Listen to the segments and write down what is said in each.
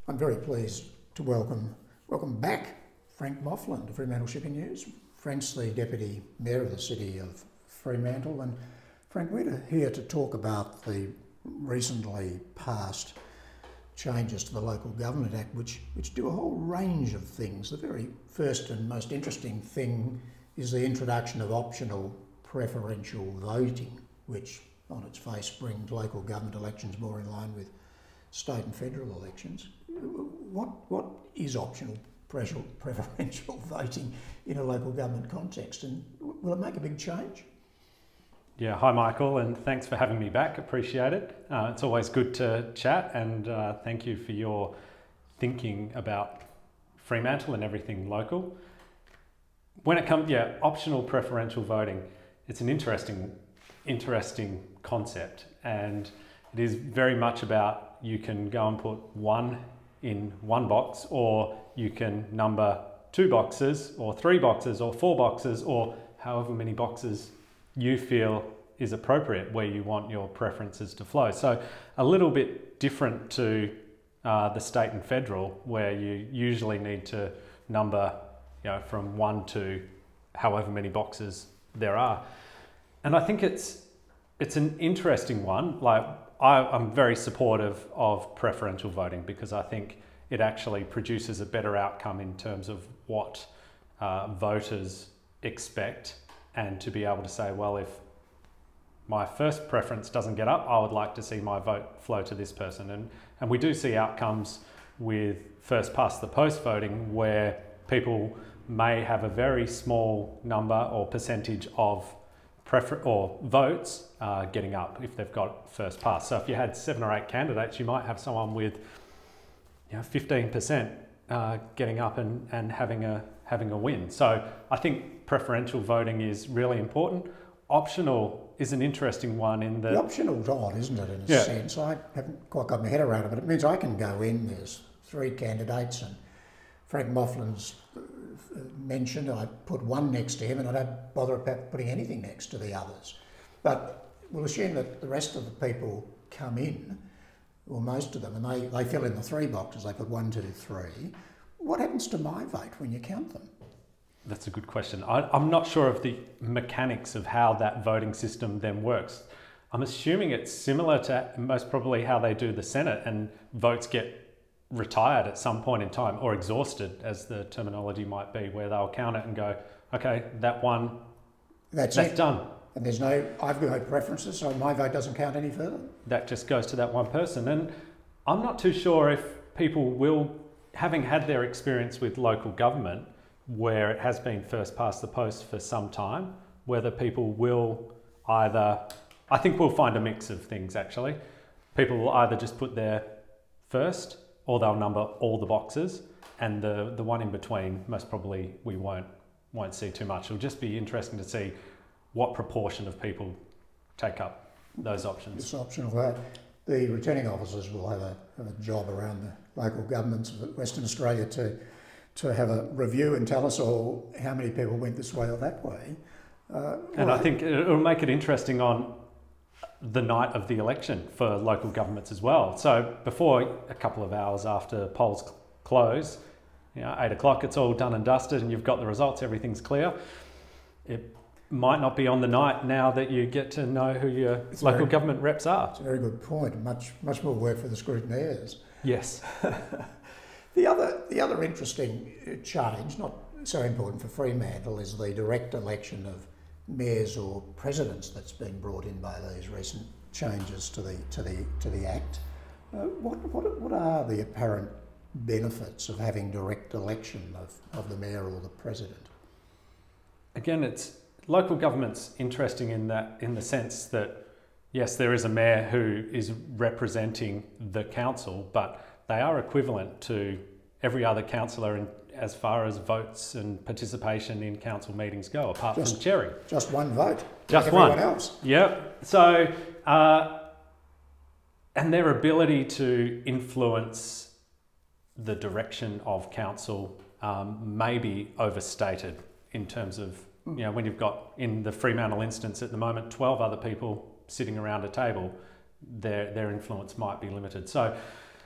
I'm very pleased to welcome back Frank Mofflin to Fremantle Shipping News. Frank's the Deputy Mayor of the City of Fremantle, and Frank, we're here to talk about the recently passed changes to the Local Government Act, which do a whole range of things. The very first and most interesting thing is the introduction of optional preferential voting, which on its face brings local government elections more in line with state and federal elections. What is optional preferential voting in a local government context, and will it make a big change? Yeah, hi Michael, and thanks for having me back. Appreciate it. It's always good to chat, and thank you for your thinking about Fremantle and everything local. When it comes, optional preferential voting, it's an interesting concept, and it is very much about you can go and put one in one box, or you can number 2 boxes or 3 boxes or 4 boxes or however many boxes you feel is appropriate where you want your preferences to flow. So a little bit different to the state and federal, where you usually need to number from 1 to however many boxes there are. And I think it's an interesting one. Like I'm very supportive of preferential voting because I think it actually produces a better outcome in terms of what voters expect, and to be able to say, well, if my first preference doesn't get up, I would like to see my vote flow to this person. And we do see outcomes with first past the post voting where people may have a very small number or percentage of votes getting up if they've got first pass. So if you had 7 or 8 candidates, you might have someone with 15% getting up and having a win. So I think preferential voting is really important. Optional is an interesting one in that... The optional's odd, isn't it, in a sense? I haven't quite got my head around it, but it means I can go in, there's 3 candidates, and Frank Mofflin's mentioned, I put one next to him and I don't bother about putting anything next to the others. But we'll assume that the rest of the people come in, or most of them, and they fill in the 3 boxes, they put 1, 2, 3. What happens to my vote when you count them? That's a good question. I'm not sure of the mechanics of how that voting system then works. I'm assuming it's similar to most probably how they do the Senate, and votes get retired at some point in time, or exhausted as the terminology might be, where they'll count it and go, okay, that one, that's done. And I've got no preferences, so my vote doesn't count any further? That just goes to that one person. And I'm not too sure if people will, having had their experience with local government, where it has been first past the post for some time, whether people will either, I think we'll find a mix of things actually. People will either just put their first, or they'll number all the boxes, and the one in between, most probably we won't see too much. It'll just be interesting to see what proportion of people take up those options. It's optional. The returning officers will have a job around the local governments of Western Australia to have a review and tell us all how many people went this way or that way. And I think it'll make it interesting on the night of the election for local governments as well. So before, a couple of hours after polls close, 8 o'clock, it's all done and dusted and you've got the results, everything's clear. It might not be on the night now that you get to know who your local government reps are. It's a very good point. Much more work for the scrutineers. Yes. The other interesting change, not so important for Fremantle, is the direct election of mayors or presidents that's been brought in by these recent changes to the Act. What are the apparent benefits of having direct election of the mayor or the president? Again, local government's interesting in the sense that yes, there is a mayor who is representing the council, but they are equivalent to every other councillor as far as votes and participation in council meetings go, apart from chairing. Just one vote. Just like one. Everyone else. Yep. So, and their ability to influence the direction of council may be overstated in terms of, when you've got, in the Fremantle instance at the moment, 12 other people sitting around a table, their influence might be limited. So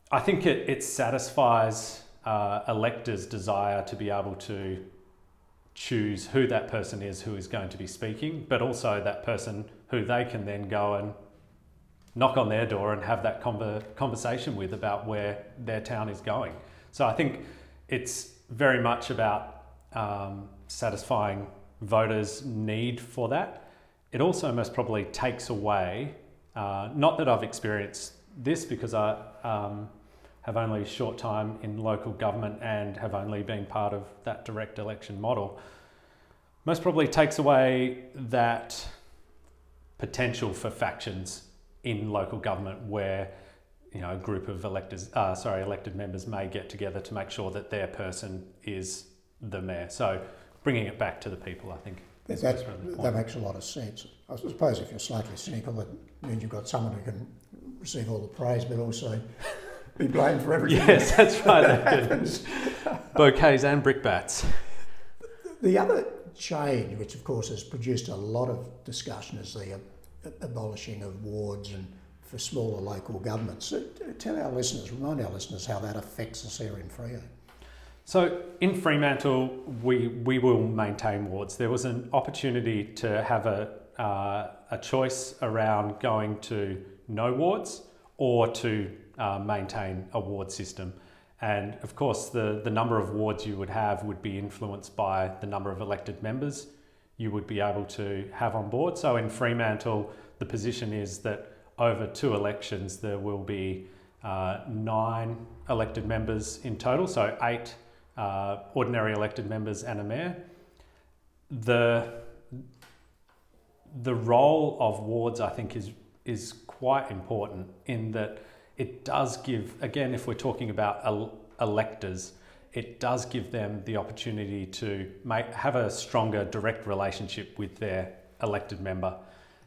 I think it satisfies electors' desire to be able to choose who that person is who is going to be speaking, but also that person who they can then go and knock on their door and have that conversation with about where their town is going. So I think it's very much about satisfying voters' need for that. It also most probably takes away, not that I've experienced this because I have only a short time in local government and have only been part of that direct election model, most probably takes away that potential for factions in local government where a group of elected members may get together to make sure that their person is the mayor. So bringing it back to the people, I think. That makes a lot of sense. I suppose if you're slightly cynical, it means you've got someone who can receive all the praise, but also be blamed for everything. Yes, that's right. That happens. Bouquets and brickbats. The other change, which of course has produced a lot of discussion, is the abolishing of wards and for smaller local governments. So remind our listeners how that affects us here in Freo. So in Fremantle, we will maintain wards. There was an opportunity to have a choice around going to no wards or to maintain a ward system. And of course, the number of wards you would have would be influenced by the number of elected members you would be able to have on board. So in Fremantle, the position is that over 2 elections, there will be 9 elected members in total, so 8 ordinary elected members and a mayor. The role of wards, I think, is quite important in that it does give, again, if we're talking about electors, it does give them the opportunity to have a stronger direct relationship with their elected member.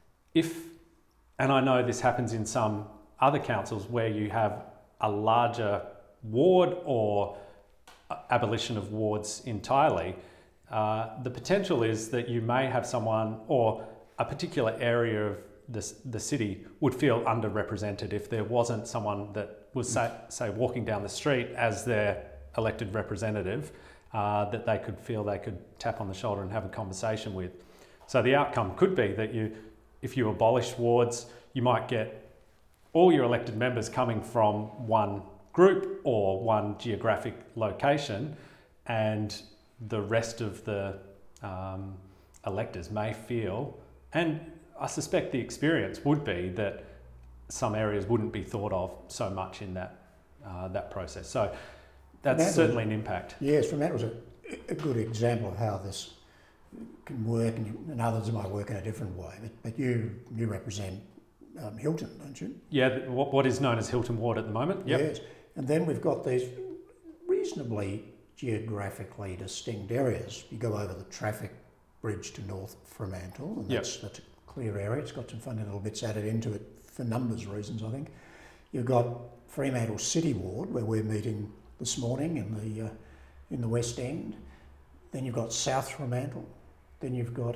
And I know this happens in some other councils where you have a larger ward or abolition of wards entirely, the potential is that you may have someone or a particular area of the city would feel underrepresented if there wasn't someone that was, say, walking down the street as their elected representative that they could feel they could tap on the shoulder and have a conversation with. So the outcome could be that if you abolish wards, you might get all your elected members coming from one group or one geographic location, and the rest of the electors may feel, and I suspect the experience would be that some areas wouldn't be thought of so much in that process. So that's certainly an impact. Yes, that was a good example of how this can work, and others might work in a different way. But you represent Hilton, don't you? Yeah, what is known as Hilton Ward at the moment. Yep. Yes, and then we've got these reasonably geographically distinct areas. You go over the traffic bridge to North Fremantle, and that's a clear area. It's got some funny little bits added into it for numbers reasons, I think. You've got Fremantle City Ward, where we're meeting this morning in the West End. Then you've got South Fremantle. Then you've got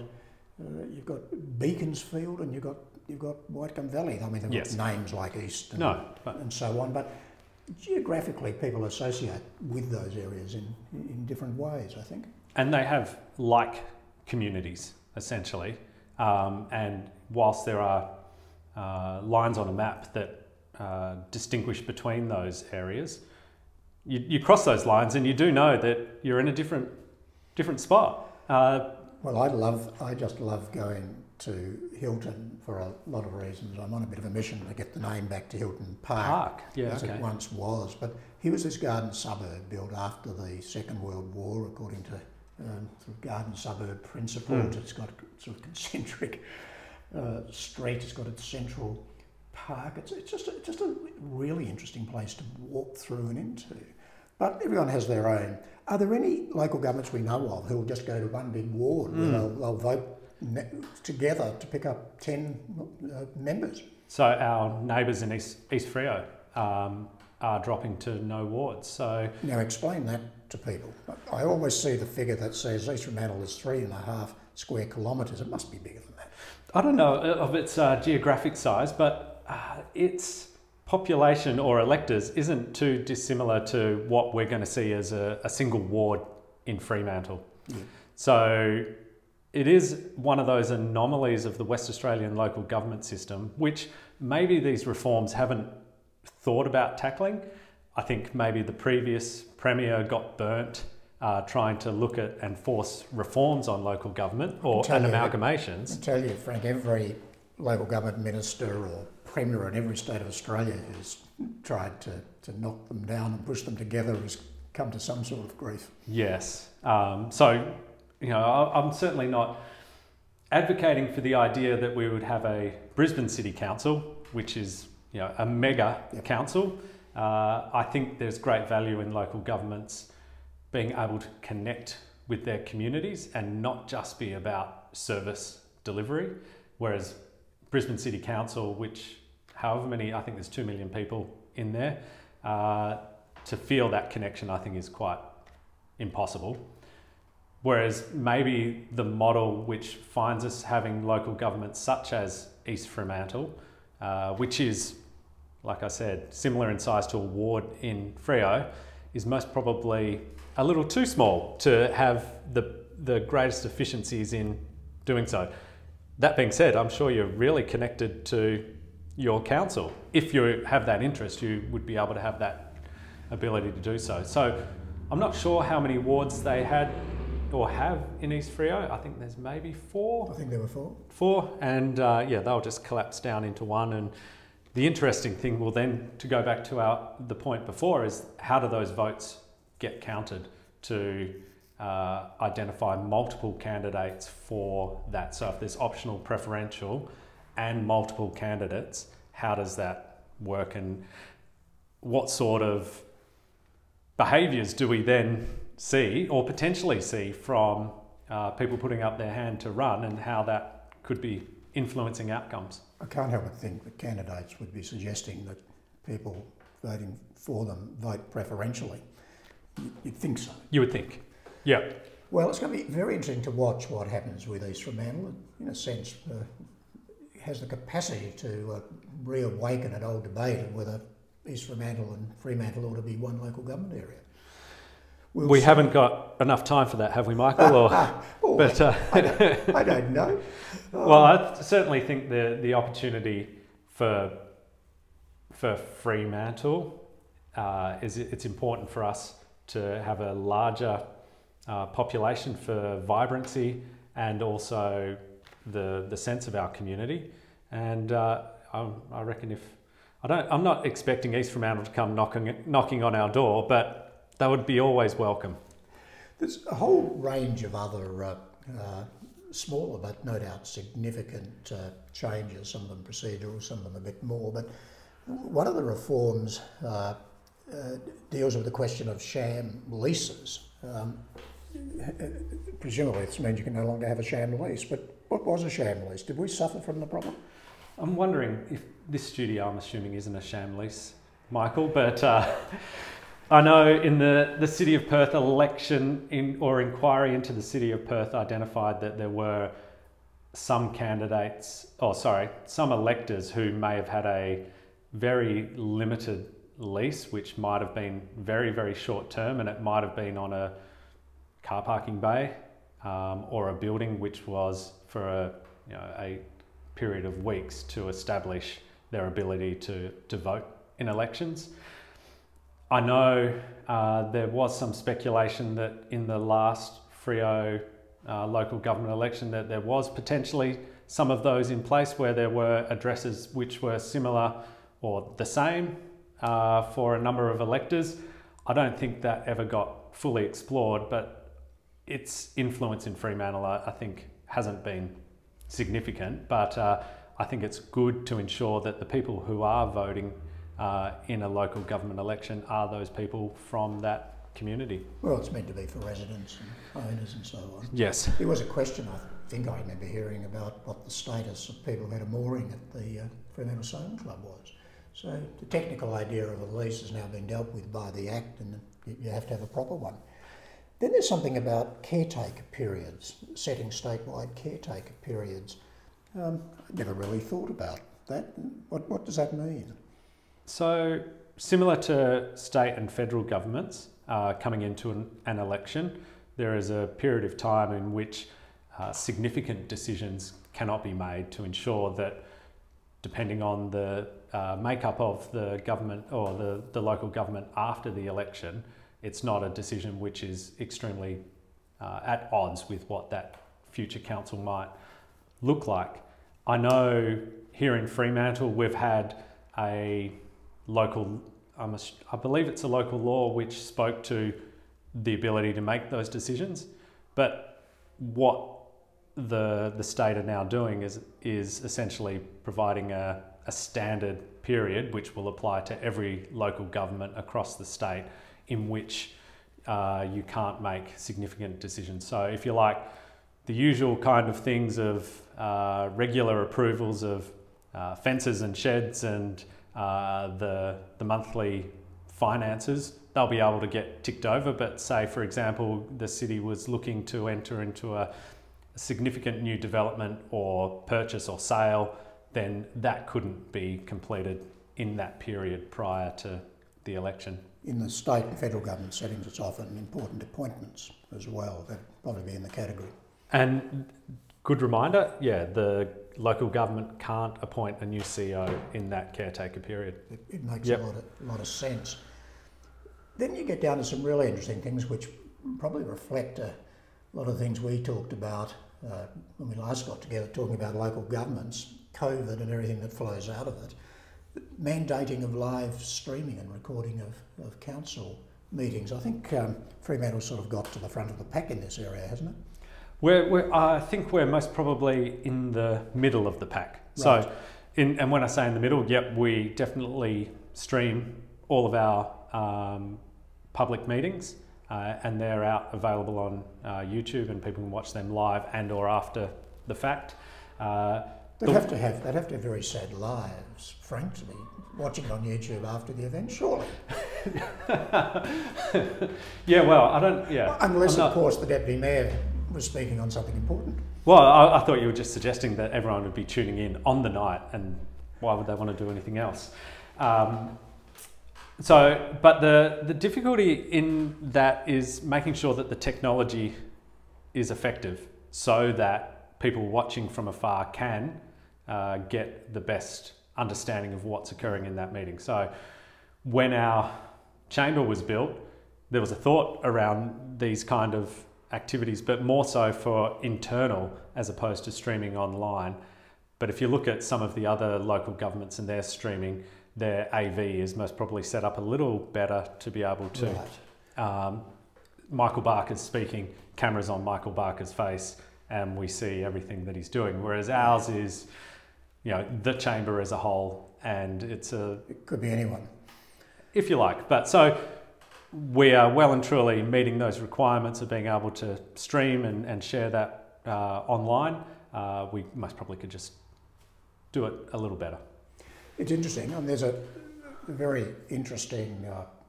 Beaconsfield, and you've got Whitecomb Valley. I mean, they've got names like East and so on, but geographically people associate with those areas in different ways, I think. And they have like communities, essentially. And whilst there are lines on a map that distinguish between those areas, you cross those lines and you do know that you're in a different spot. Well, I just love going to Hilton for a lot of reasons. I'm on a bit of a mission to get the name back to Hilton Park, as it once was. But here was this garden suburb built after the Second World War, according to sort of garden suburb principles. It's got sort of concentric street. It's got its central park. It's just a really interesting place to walk through and into. But everyone has their own. Are there any local governments we know of who will just go to one big ward where they'll vote together to pick up 10 members? So our neighbours in East Freo are dropping to no wards. So now explain that to people. I always see the figure that says East Fremantle is 3.5 square kilometres. It must be bigger than that. I don't know of its geographic size, but it's population or electors isn't too dissimilar to what we're going to see as a single ward in Fremantle. Yeah. So it is one of those anomalies of the West Australian local government system, which maybe these reforms haven't thought about tackling. I think maybe the previous Premier got burnt trying to look at and force reforms on local government and amalgamations. I tell you, Frank, every local government minister or Premier in every state of Australia who's tried to knock them down and push them together has come to some sort of grief. Yes. So, I'm certainly not advocating for the idea that we would have a Brisbane City Council, which is a mega council. I think there's great value in local governments being able to connect with their communities and not just be about service delivery, whereas Brisbane City Council, which however many, I think there's 2 million people in there, to feel that connection I think is quite impossible. Whereas maybe the model which finds us having local governments such as East Fremantle, which is, like I said, similar in size to a ward in Freo, is most probably a little too small to have the greatest efficiencies in doing so. That being said, I'm sure you're really connected to your council. If you have that interest, you would be able to have that ability to do so. So I'm not sure how many wards they had or have in East Freo. I think there's maybe 4. I think there were 4. 4, and they'll just collapse down into one. And the interesting thing will then, to go back to the point before, is how do those votes get counted to identify multiple candidates for that? So if there's optional preferential and multiple candidates, how does that work, and what sort of behaviours do we then see or potentially see from people putting up their hand to run, and how that could be influencing outcomes? I can't help but think that candidates would be suggesting that people voting for them vote preferentially. You'd think so. You would think, yeah. Well, it's going to be very interesting to watch what happens with East Fremantle. It, in a sense, has the capacity to reawaken an old debate of whether East Fremantle and Fremantle ought to be one local government area. We haven't got enough time for that, have we, Michael? I don't know. Well, I certainly think the opportunity for Fremantle it's important for us to have a larger population for vibrancy and also the sense of our community. And I reckon I'm not expecting East Fremantle to come knocking on our door, but they would be always welcome. There's a whole range of other smaller but no doubt significant changes, some of them procedural, some of them a bit more. But one of the reforms deals with the question of sham leases. Presumably this means you can no longer have a sham lease, but what was a sham lease? Did we suffer from the problem? I'm wondering if this studio, I'm assuming, isn't a sham lease, Michael, but I know in the City of Perth election inquiry into the City of Perth identified that there were some electors who may have had a very limited lease, which might have been very, very short term, and it might have been on a car parking bay or a building which was for a period of weeks to establish their ability to vote in elections. I know there was some speculation that in the last Freo local government election that there was potentially some of those in place where there were addresses which were similar or the same for a number of electors. I don't think that ever got fully explored, but its influence in Fremantle I think hasn't been significant, but I think it's good to ensure that the people who are voting in a local government election are those people from that community. Well, it's meant to be for residents and owners and so on. Yes. There was a question, I think I remember hearing, about what the status of people who had a mooring at the Fremantle Sailing Club was. So the technical idea of a lease has now been dealt with by the Act, and you have to have a proper one. Then there's something about caretaker periods, setting statewide caretaker periods. I never really thought about that. What does that mean? So similar to state and federal governments coming into an election, there is a period of time in which significant decisions cannot be made to ensure that, depending on the makeup of the government or the local government after the election, it's not a decision which is extremely at odds with what that future council might look like. I know here in Fremantle we've had a local, I believe it's a local law which spoke to the ability to make those decisions, but what the state are now doing is essentially providing a standard period which will apply to every local government across the state, in which you can't make significant decisions. So if you like, the usual kind of things of regular approvals of fences and sheds and the monthly finances, they'll be able to get ticked over. But say, for example, the city was looking to enter into a significant new development or purchase or sale, then that couldn't be completed in that period prior to the election. In the state and federal government settings, it's often important appointments as well. That'd probably be in the category. And good reminder, yeah, the local government can't appoint a new CEO in that caretaker period. It makes a lot of sense. Then you get down to some really interesting things which probably reflect a lot of things we talked about when we last got together, talking about local governments, COVID and everything that flows out of it. Mandating of live streaming and recording of council meetings. I think Fremantle sort of got to the front of the pack in this area, hasn't it? I think we're most probably in the middle of the pack. Right. So, and when I say in the middle, yep, we definitely stream all of our public meetings, and they're out available on YouTube, and people can watch them live and or after the fact. They'd have to have very sad lives, Frank, to be watching it on YouTube after the event, surely. Yeah, well, I don't. Yeah, unless of course the deputy mayor was speaking on something important. Well, I thought you were just suggesting that everyone would be tuning in on the night, and why would they want to do anything else? But the difficulty in that is making sure that the technology is effective, so that people watching from afar can get the best understanding of what's occurring in that meeting. So when our chamber was built, there was a thought around these kind of activities, but more so for internal as opposed to streaming online. But if you look at some of the other local governments and their streaming, their AV is most probably set up a little better to be able to. Right. Michael Barker's speaking, cameras on Michael Barker's face, and we see everything that he's doing. Whereas ours is, the chamber as a whole, and it could be anyone, if you like. But so we are well and truly meeting those requirements of being able to stream and share that online. We most probably could just do it a little better. It's interesting, and there's a very interesting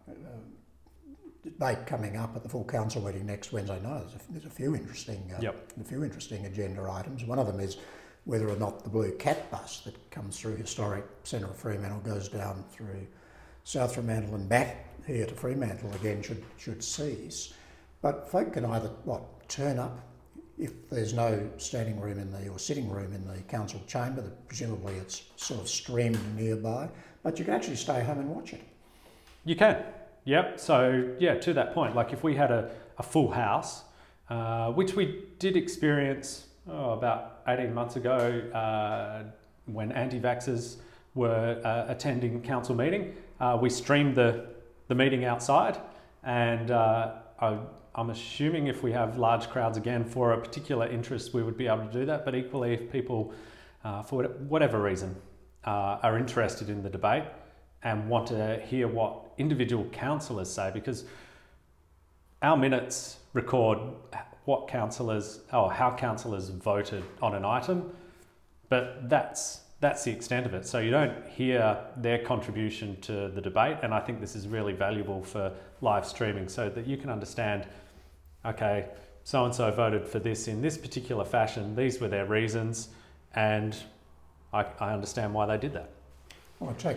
debate coming up at the full council meeting next Wednesday night. There's a few interesting, agenda items. One of them is whether or not the Blue Cat bus that comes through historic centre of Fremantle goes down through South Fremantle and back here to Fremantle again should cease. But folk can either turn up if there's no standing room or sitting room in the council chamber. Presumably it's sort of streamed nearby, but you can actually stay home and watch it. You can. Yep. So to that point, like if we had a full house, which we did experience about 18 months ago when anti-vaxxers were attending council meeting, we streamed the meeting outside, and I'm assuming if we have large crowds again for a particular interest, we would be able to do that. But equally, if people, for whatever reason, are interested in the debate and want to hear what individual councillors say, because our minutes record how councillors voted on an item, but that's the extent of it. So you don't hear their contribution to the debate, and I think this is really valuable for live streaming so that you can understand, okay, so-and-so voted for this in this particular fashion, these were their reasons, and I understand why they did that. Well, I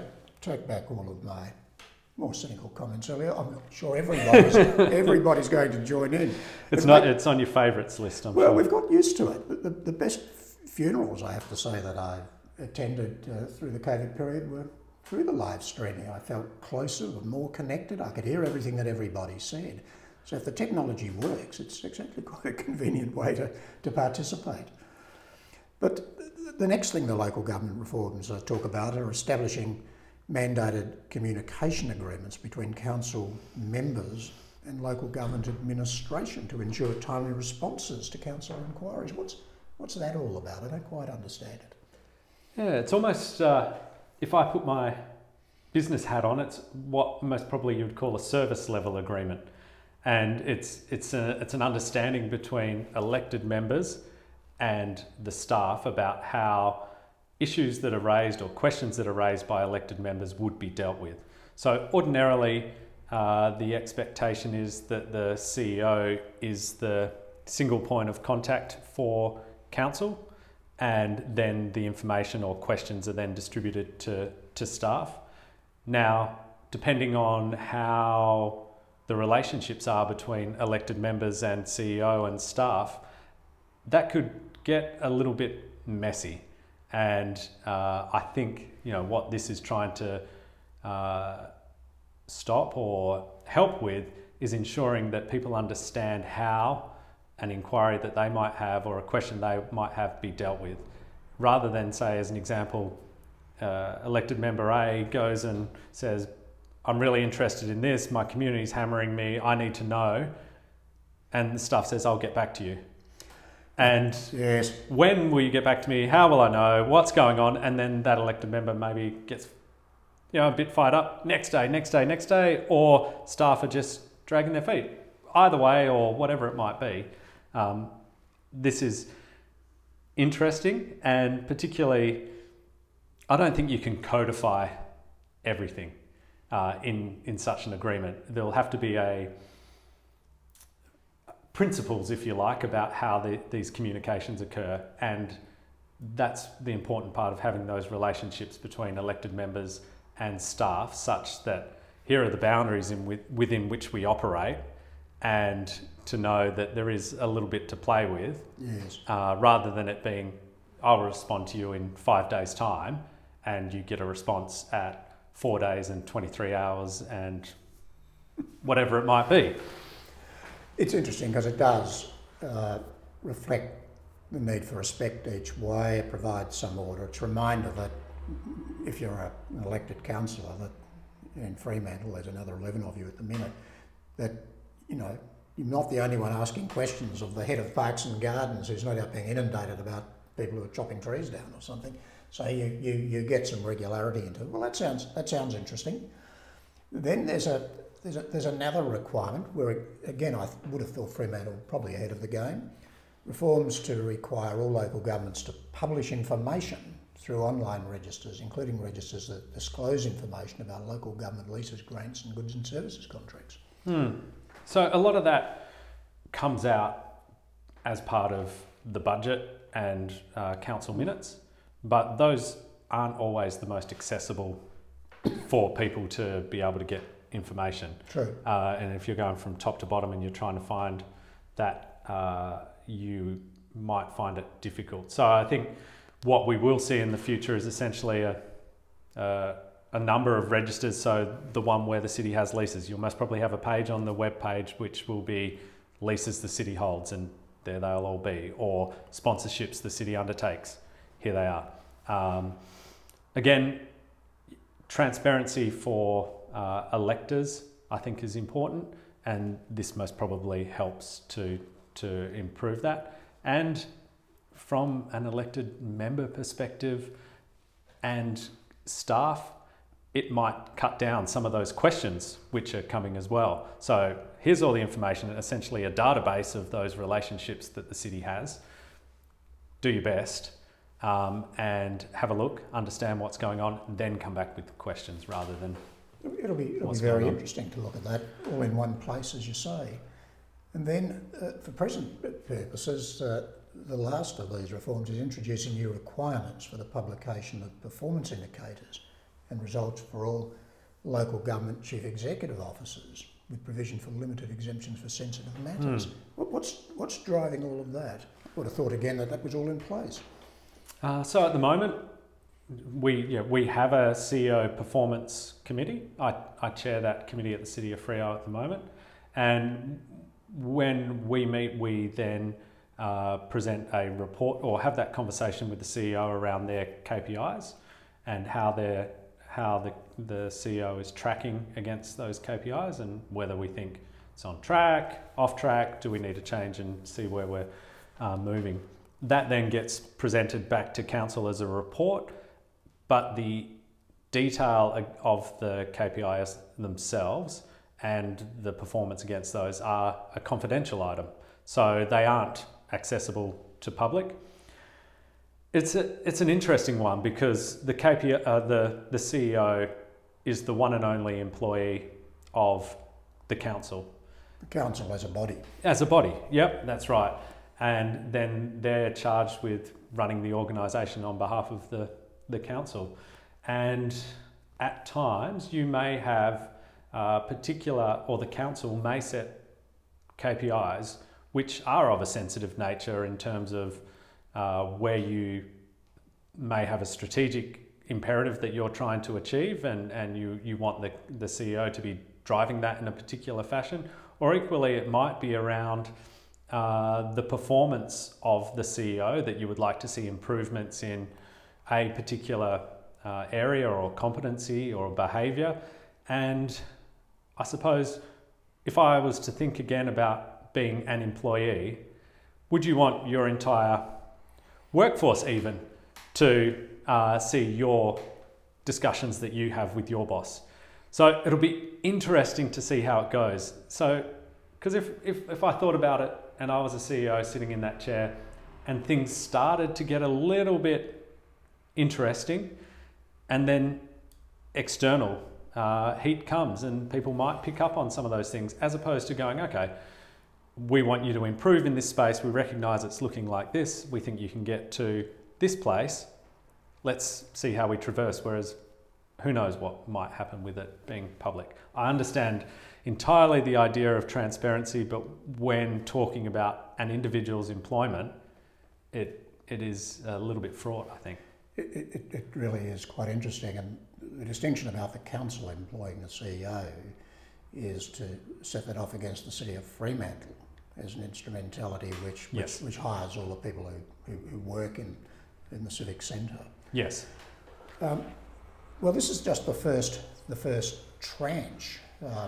take back all of my more cynical comments earlier. I'm not sure everybody's going to join in. It's it's on your favourites list, I'm sure. Well, we've got used to it. The best funerals, I have to say, that I attended through the COVID period were through the live streaming. I felt closer and more connected. I could hear everything that everybody said. So if the technology works, it's actually quite a convenient way to participate. But the next thing the local government reforms talk about are establishing mandated communication agreements between council members and local government administration to ensure timely responses to council inquiries. What's that all about? I don't quite understand it. Yeah, it's almost, if I put my business hat on, it's what most probably you would call a service level agreement. And it's an understanding between elected members and the staff about how issues that are raised or questions that are raised by elected members would be dealt with. So ordinarily, the expectation is that the CEO is the single point of contact for council, and then the information or questions are then distributed to staff. Now, depending on how the relationships are between elected members and CEO and staff, that could get a little bit messy. And I think what this is trying to stop or help with is ensuring that people understand how an inquiry that they might have or a question they might have be dealt with, rather than, say, as an example, elected member A goes and says, I'm really interested in this, my community's hammering me, I need to know, and the staff says, I'll get back to you. And yes, when will you get back to me? How will I know? What's going on? And then that elected member maybe gets a bit fired up next day, or staff are just dragging their feet. Either way, or whatever it might be. This is interesting, and particularly, I don't think you can codify everything in such an agreement. There'll have to be principles, if you like, about how these communications occur, and that's the important part of having those relationships between elected members and staff, such that here are the boundaries within which we operate, and to know that there is a little bit to play with, yes, rather than it being, I'll respond to you in 5 days' time, and you get a response at 4 days and 23 hours and whatever it might be. It's interesting because it does reflect the need for respect each way. It provides some order. It's a reminder that if you're an elected councillor, that in Fremantle, there's another 11 of you at the minute, that you're not the only one asking questions of the head of Parks and Gardens, who's no doubt being inundated about people who are chopping trees down or something. So you get some regularity into it. Well, that sounds interesting. Then there's another requirement where, again, I would have thought Fremantle probably ahead of the game. Reforms to require all local governments to publish information through online registers, including registers that disclose information about local government leases, grants and goods and services contracts. So a lot of that comes out as part of the budget and council minutes, but those aren't always the most accessible for people to be able to get information. True. And if you're going from top to bottom and you're trying to find that, you might find it difficult. So I think what we will see in the future is essentially a number of registers. So the one where the city has leases, you'll most probably have a page on the web page which will be leases the city holds, and there they'll all be, or sponsorships the city undertakes. Here they are. Again, transparency for electors, I think, is important, and this most probably helps to improve that. And from an elected member perspective and staff, it might cut down some of those questions which are coming as well. So here's all the information, essentially a database of those relationships that the city has. Do your best and have a look, understand what's going on, and then come back with questions rather than... It'll be very interesting to look at that all in one place, as you say. And then, for present purposes, the last of these reforms is introducing new requirements for the publication of performance indicators and results for all local government chief executive officers, with provision for limited exemptions for sensitive matters. What's driving all of that? I would have thought again that was all in place. So at the moment, we have a CEO performance committee. I chair that committee at the City of Freo at the moment, and when we meet, we then present a report or have that conversation with the CEO around their KPIs and how the CEO is tracking against those KPIs and whether we think it's on track, off track, do we need to change and see where we're moving. That then gets presented back to council as a report, but the detail of the KPIs themselves and the performance against those are a confidential item. So they aren't accessible to public. It's an interesting one because the the CEO is the one and only employee of the council. The council as a body. As a body, yep, that's right. And then they're charged with running the organisation on behalf of the council. And at times you may have the council may set KPIs which are of a sensitive nature in terms of where you may have a strategic imperative that you're trying to achieve and you want the CEO to be driving that in a particular fashion, or equally it might be around the performance of the CEO that you would like to see improvements in a particular area or competency or behaviour. And I suppose if I was to think again about being an employee, would you want your entire workforce even to see your discussions that you have with your boss? So it'll be interesting to see how it goes. So, because if I thought about it and I was a CEO sitting in that chair and things started to get a little bit interesting and then external heat comes and people might pick up on some of those things, as opposed to going, okay, we want you to improve in this space, we recognise it's looking like this, we think you can get to this place, let's see how we traverse, whereas who knows what might happen with it being public. I understand entirely the idea of transparency, but when talking about an individual's employment, it is a little bit fraught, I think. It really is quite interesting, and the distinction about the council employing the CEO is to set that off against the City of Fremantle as an instrumentality which hires all the people who work in the civic centre. Yes. Well, this is just the first tranche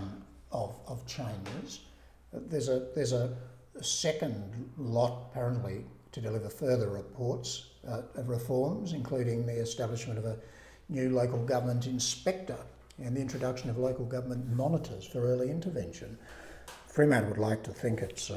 of changes. There's a second lot apparently to deliver further reports of reforms, including the establishment of a new local government inspector and the introduction of local government monitors for early intervention. Fremantle would like to think it's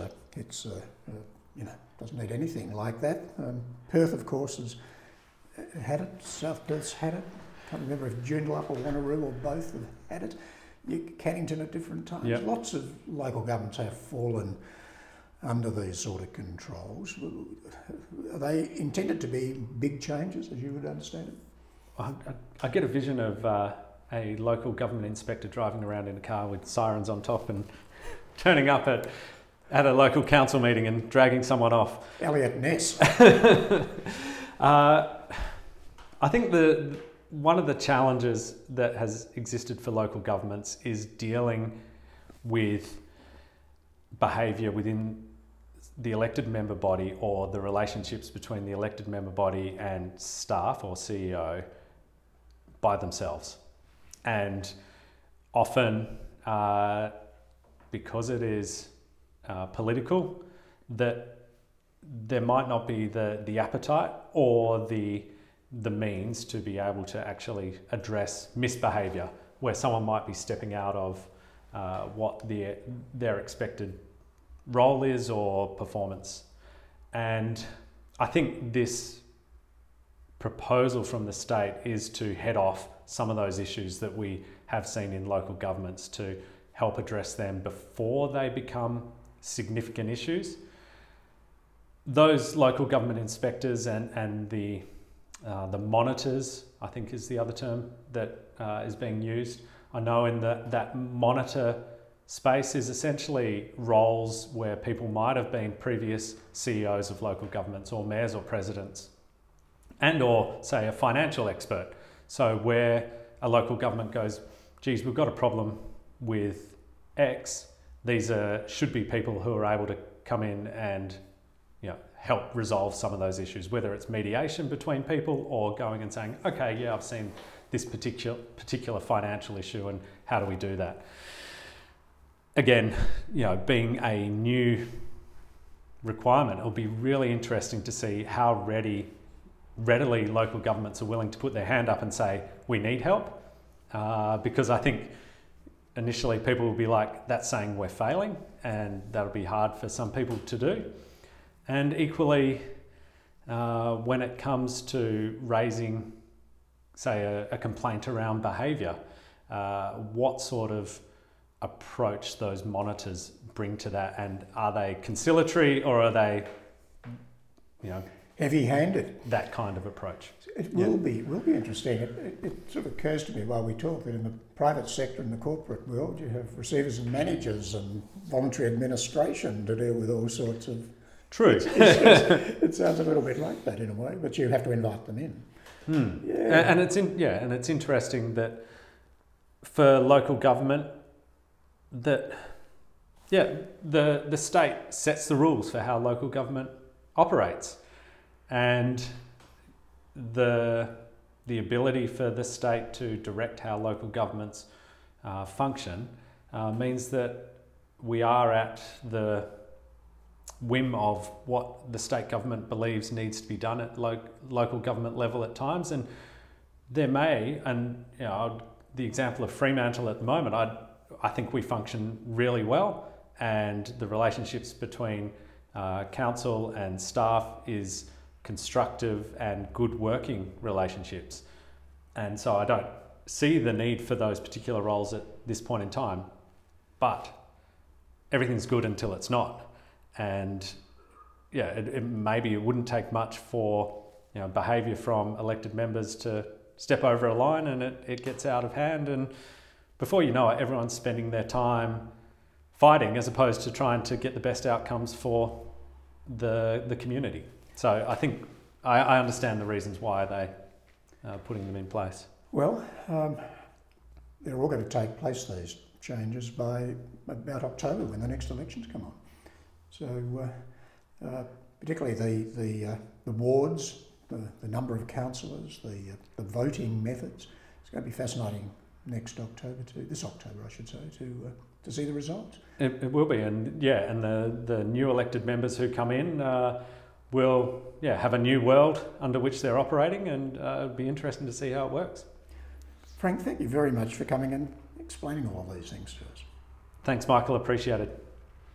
doesn't need anything like that. Perth, of course, has had it. South Perth's had it. Can't remember if Joondalup or Wanneroo or both have had it. Cannington at different times. Yep. Lots of local governments have fallen under these sort of controls. Are they intended to be big changes, as you would understand it? I get a vision of a local government inspector driving around in a car with sirens on top and turning up at a local council meeting and dragging someone off. Elliot Ness. I think one of the challenges that has existed for local governments is dealing with behaviour within the elected member body or the relationships between the elected member body and staff or CEO by themselves. And often, because it is political, that there might not be the appetite or the means to be able to actually address misbehaviour, where someone might be stepping out of what their expected role is or performance. And I think this proposal from the state is to head off some of those issues that we have seen in local governments, to help address them before they become significant issues. Those local government inspectors and the monitors, I think is the other term that is being used. I know in that monitor space is essentially roles where people might have been previous CEOs of local governments or mayors or presidents, and or say a financial expert. So where a local government goes, geez, we've got a problem with X, these should be people who are able to come in and help resolve some of those issues, whether it's mediation between people or going and saying, okay, yeah, I've seen this particular financial issue and how do we do that? Again, being a new requirement, it'll be really interesting to see how readily local governments are willing to put their hand up and say, we need help. Because I think initially people will be like, that's saying we're failing, and that'll be hard for some people to do. And equally, when it comes to raising, say, a complaint around behaviour, what sort of approach those monitors bring to that, and are they conciliatory or are they, heavy-handed? That kind of approach. It will be interesting. It sort of occurs to me while we talk that in the private sector and the corporate world, you have receivers and managers and voluntary administration to deal with all sorts of. True. It sounds a little bit like that in a way, but you have to invite them in. Yeah. And it's interesting that for local government, the state sets the rules for how local government operates, and the ability for the state to direct how local governments function means that we are at the whim of what the state government believes needs to be done at local government level at times. And there may, and the example of Fremantle at the moment, I think we function really well, and the relationships between council and staff is constructive and good working relationships. And so I don't see the need for those particular roles at this point in time, but everything's good until it's not. And maybe it wouldn't take much for behaviour from elected members to step over a line, and it gets out of hand, and before you know it, everyone's spending their time fighting as opposed to trying to get the best outcomes for the community. So I think I understand the reasons why they are putting them in place. Well, they're all going to take place, these changes, by about October when the next elections come on. So particularly the wards, the number of councillors, the voting methods, it's going to be fascinating this October, I should say, to see the results. It will be, and the new elected members who come in will have a new world under which they're operating, and it'll be interesting to see how it works. Frank, thank you very much for coming and explaining all of these things to us. Thanks, Michael. Appreciate it.